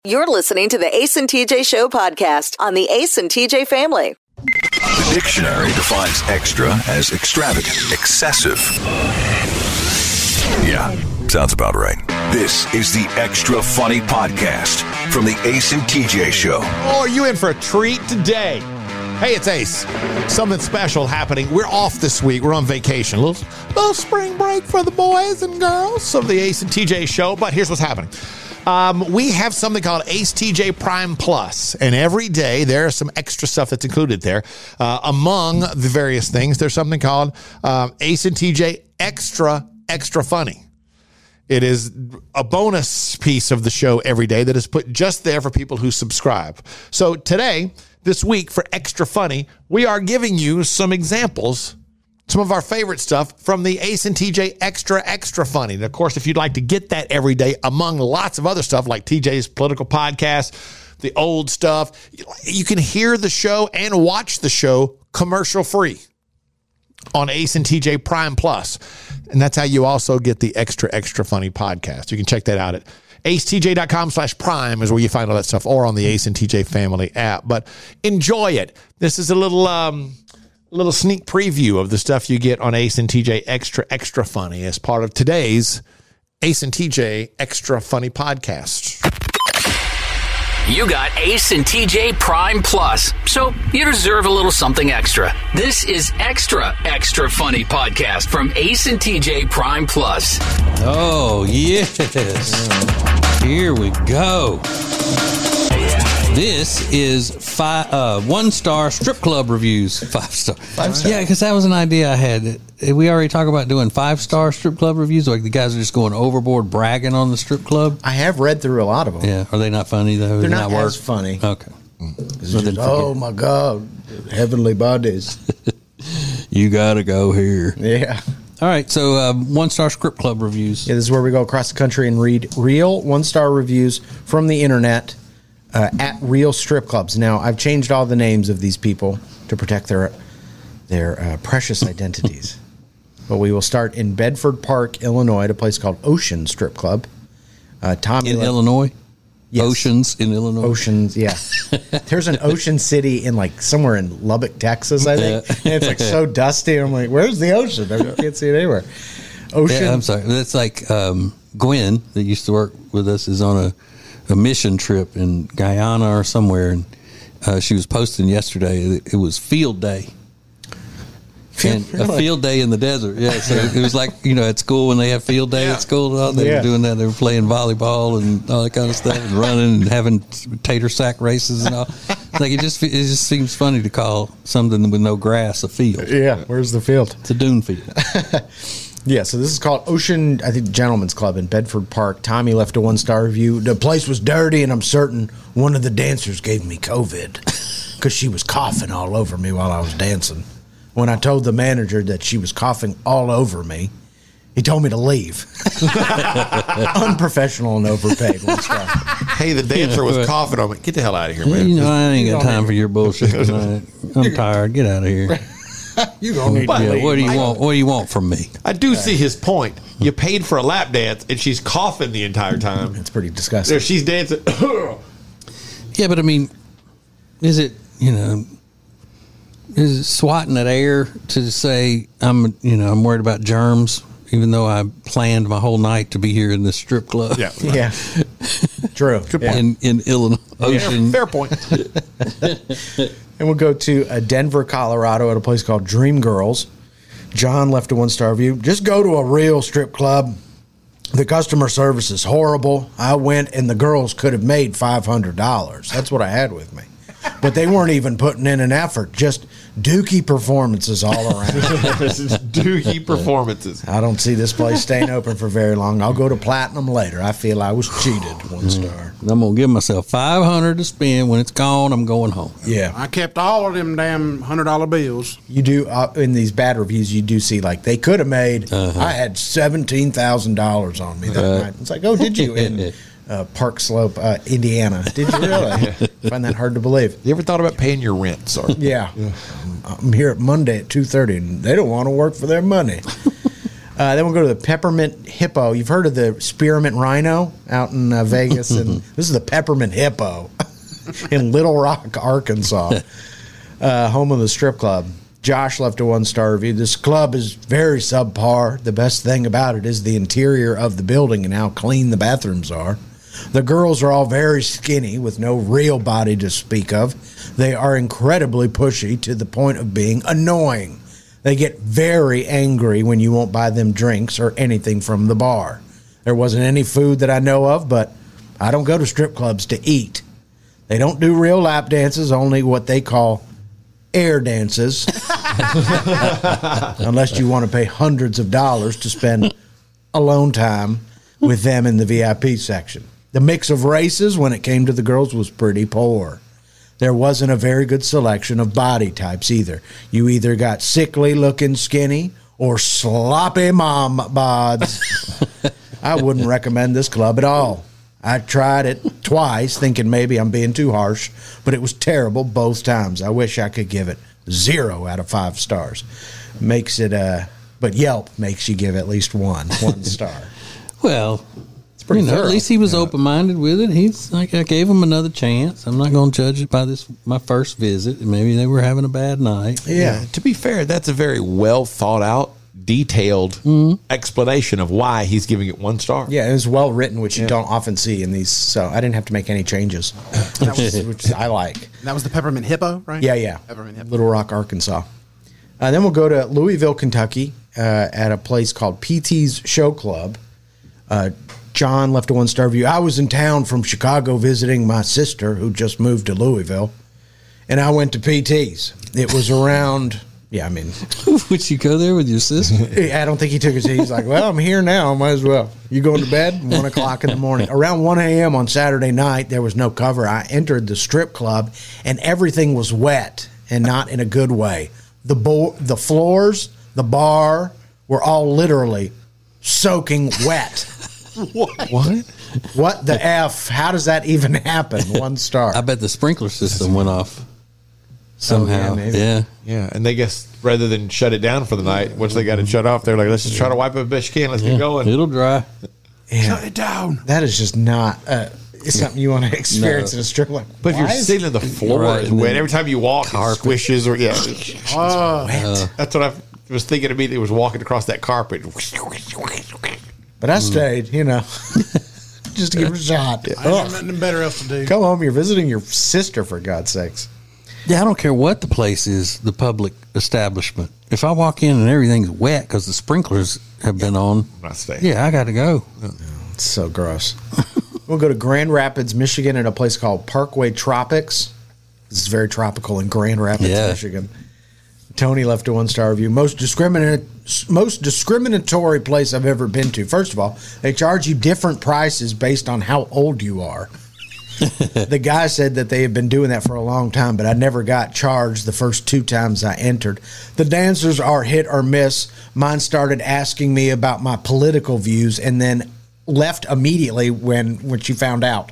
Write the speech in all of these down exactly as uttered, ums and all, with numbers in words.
You're listening to the Ace and T J Show podcast on the Ace and T J family. The dictionary defines extra as extravagant, excessive. Yeah, sounds about right. This is the Extra Funny Podcast from the Ace and T J Show. Oh, are you in for a treat today? Hey, it's Ace. Something special happening. We're off this week. We're on vacation. A little, little spring break for the boys and girls of the Ace and T J Show. But here's what's happening. Um, we have something called Ace T J Prime Plus, and every day there is some extra stuff that's included there. Uh, among the various things, there's something called um, Ace and T J Extra Extra Funny. It is a bonus piece of the show every day that is put just there for people who subscribe. So today, this week, for Extra Funny, we are giving you some examples, some of our favorite stuff from the Ace and T J Extra Extra Funny. And of course, if you'd like to get that every day, among lots of other stuff like T J's political podcast, the old stuff, you can hear the show and watch the show commercial free on Ace and T J Prime Plus. And that's how you also get the Extra Extra Funny podcast. You can check that out at acetj.com slash prime is where you find all that stuff, or on the Ace and T J family app. But enjoy it. This is a little um, little sneak preview of the stuff you get on Ace and T J Extra Extra Funny as part of today's Ace and T J Extra Funny podcast. You got Ace and T J Prime Plus, so you deserve a little something extra. This is Extra Extra Funny Podcast from Ace and T J Prime Plus. Oh, yes. Here we go. This is five, uh, one-star strip club reviews. Five star. Five star. Yeah, because that was an idea I had. We already talk about doing five-star strip club reviews, like the guys are just going overboard bragging on the strip club. I have read through a lot of them. Yeah, are they not funny though? They're not, not as work? funny. Okay. So just, oh my God, heavenly bodies. You gotta go here. Yeah. All right, so um, one-star strip club reviews. Yeah, this is where we go across the country and read real one-star reviews from the internet uh, at real strip clubs. Now, I've changed all the names of these people to protect their their uh, precious identities. But we will start in Bedford Park, Illinois, at a place called Ocean Strip Club. Uh, Tom in Le- Illinois? Yes. Oceans in Illinois? Oceans, yeah. There's an Ocean City in, like, somewhere in Lubbock, Texas, I think. Yeah. And it's, like, so dusty. I'm like, where's the ocean? I can't see it anywhere. Ocean. Yeah, I'm sorry. That's like um, Gwen, that used to work with us, is on a, a mission trip in Guyana or somewhere. And uh, she was posting yesterday. It was field day. And a field day in the desert. Yeah, so it was like, you know, at school when they have field day yeah. at school, all they yeah. were doing that. They were playing volleyball and all that kind of stuff, and running and having tater sack races and all. Like it just, it just seems funny to call something with no grass a field. Yeah, where's the field? It's a dune field. Yeah, so this is called Ocean, I think, Gentlemen's Club in Bedford Park. Tommy left a one-star review. The place was dirty, and I'm certain one of the dancers gave me COVID because she was coughing all over me while I was dancing. When I told the manager that she was coughing all over me, he told me to leave. Unprofessional and overpaid. Hey, the dancer was coughing on me. Get the hell out of here, man. You know, I ain't got time for your bullshit tonight. I'm tired. Get out of here. You gonna need yeah, what do you want? What do you want from me? I do see his point. You paid for a lap dance, and she's coughing the entire time. It's pretty disgusting. There, she's dancing. Yeah, but I mean, is it, you know, is it swatting at air to say I'm, you know, I'm worried about germs, even though I planned my whole night to be here in this strip club? Yeah, yeah, true. Good point. In, in Illinois, Ocean. Yeah, fair point. And we'll go to uh, Denver, Colorado, at a place called Dream Girls. John left a one-star review. Just go to a real strip club. The customer service is horrible. I went and the girls could have made five hundred dollars. That's what I had with me. But they weren't even putting in an effort. Just dookie performances all around. Dookie performances. I don't see this place staying open for very long. I'll go to Platinum later. I feel I was cheated. One star. I'm going to give myself five hundred dollars to spend. When it's gone, I'm going home. Yeah. I kept all of them damn one hundred dollar bills. You do, uh, in these bad reviews, you do see, like, they could have made, uh-huh. I had seventeen thousand dollars on me that uh, night. It's like, oh, did you? In uh, Park Slope, uh, Indiana. Did you really? I find that hard to believe. You ever thought about paying your rent, sir? Yeah. yeah. I'm here at Monday at two thirty, and they don't want to work for their money. Uh, then we'll go to the Peppermint Hippo. You've heard of the Spearmint Rhino out in uh, Vegas, and this is the Peppermint Hippo in Little Rock, Arkansas, uh, home of the strip club. Josh left a one-star review. This club is very subpar. The best thing about it is the interior of the building and how clean the bathrooms are. The girls are all very skinny with no real body to speak of. They are incredibly pushy to the point of being annoying. They get very angry when you won't buy them drinks or anything from the bar. There wasn't any food that I know of, but I don't go to strip clubs to eat. They don't do real lap dances, only what they call air dances. Unless you want to pay hundreds of dollars to spend alone time with them in the V I P section. The mix of races when it came to the girls was pretty poor. There wasn't a very good selection of body types either. You either got sickly looking skinny or sloppy mom bods. I wouldn't recommend this club at all. I tried it twice thinking maybe I'm being too harsh, but it was terrible both times. I wish I could give it zero out of five stars. Makes it, uh, but Yelp makes you give at least one, one star. Well, It's pretty you know, thorough. at least he was Yeah. open-minded with it. He's like, I gave him another chance. I'm not going to judge it by this my first visit. Maybe they were having a bad night. Yeah. To be fair, that's a very well thought out, detailed explanation of why he's giving it one star. Yeah, it was well written, which you don't often see in these. So I didn't have to make any changes, which, is, which I like. That was the Peppermint Hippo, right? Yeah, yeah. Peppermint Hippo. Little Rock, Arkansas. Uh, then we'll go to Louisville, Kentucky, uh, at a place called P T's Show Club. Uh, John left a one-star review. I was in town from Chicago visiting my sister, who just moved to Louisville, and I went to P T's. It was around, yeah, I mean, Would you go there with your sister? I don't think he took his heat. He's like, well, I'm here now. Might as well. You going to bed? One o'clock in the morning. Around one a.m. on Saturday night, there was no cover. I entered the strip club, and everything was wet, and not in a good way. The bo- the floors, the bar, were all literally soaking wet. What? What the F? How does that even happen? One star. I bet the sprinkler system went off somehow. maybe. yeah. Yeah, and they guess rather than shut it down for the night, once they got it shut off, they're like, let's just try to wipe up best can. Let's Yeah. get going. It'll dry. Yeah. Shut it down. That is just not uh, it's something you want to experience No. in a strip club. But if you're Why is- sitting on the floor, Right, it's and wet. then Every time you walk, carpet. it squishes or yeah. Oh, That's what I was thinking immediately. Was walking across that carpet. But I stayed, you know, just to give it a shot. I ain't Ugh. got nothing better else to do. Come home, you're visiting your sister, for God's sakes. Yeah, I don't care what the place is, the public establishment. If I walk in and everything's wet because the sprinklers have been on, I'm not staying. yeah, I got to go. It's so gross. We'll go to Grand Rapids, Michigan, at a place called Parkway Tropics. This is very tropical in Grand Rapids, Yeah. Michigan. Tony left a one-star review. Most discriminatory, most discriminatory place I've ever been to. First of all, they charge you different prices based on how old you are. The guy said that they have been doing that for a long time, but I never got charged the first two times I entered. The dancers are hit or miss. Mine started asking me about my political views and then left immediately when, when she found out.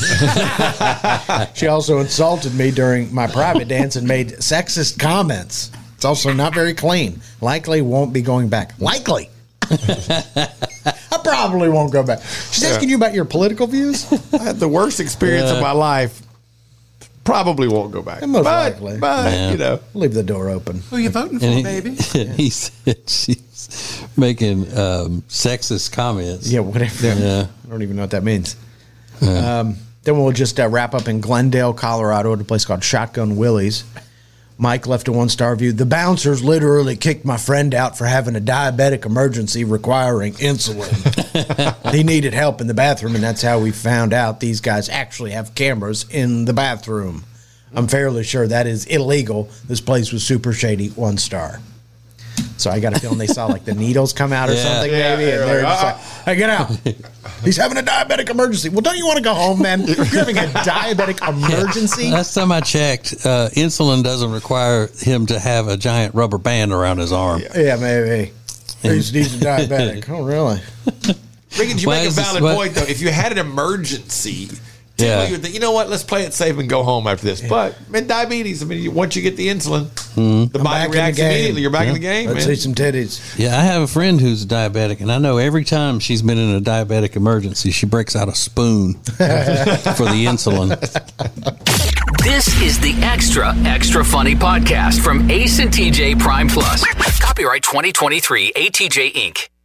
She also insulted me during my private dance and made sexist comments. It's also not very clean. Likely won't be going back. Likely. I probably won't go back. She's asking you about your political views? I had the worst experience of my life. Probably won't go back. Most but, likely. But, Yeah. you know. Leave the door open. Who you voting for, And he, baby? he said she's making um, sexist comments. Yeah, whatever. Yeah. I don't even know what that means. Um, then we'll just uh, wrap up in Glendale, Colorado, at a place called Shotgun Willie's. Mike left a one-star review. The bouncers literally kicked my friend out for having a diabetic emergency requiring insulin. He needed help in the bathroom, and that's how we found out these guys actually have cameras in the bathroom. I'm fairly sure that is illegal. This place was super shady, one star. So I got a feeling they saw like the needles come out or Yeah. something, Yeah, maybe, and they're they're like, just like, "Hey, get out! He's having a diabetic emergency." Well, don't you want to go home, man? You're having a diabetic emergency. Last time I checked, uh, insulin doesn't require him to have a giant rubber band around his arm. Yeah, maybe. He's, he's a diabetic. Oh, really? Ricky, you Why make a is this- valid what- point, though. If you had an emergency, Typically, Yeah. you would think, you know what? Let's play it safe and go home after this. But man, diabetes. I mean, you- once you get the insulin, the I'm back body in the reacts game. immediately. You're back in the game, Let's man. see some titties. Yeah, I have a friend who's diabetic, and I know every time she's been in a diabetic emergency, she breaks out a spoon for the insulin. This is the Extra, Extra Funny podcast from Ace and T J Prime Plus. Copyright twenty twenty-three A T J Incorporated.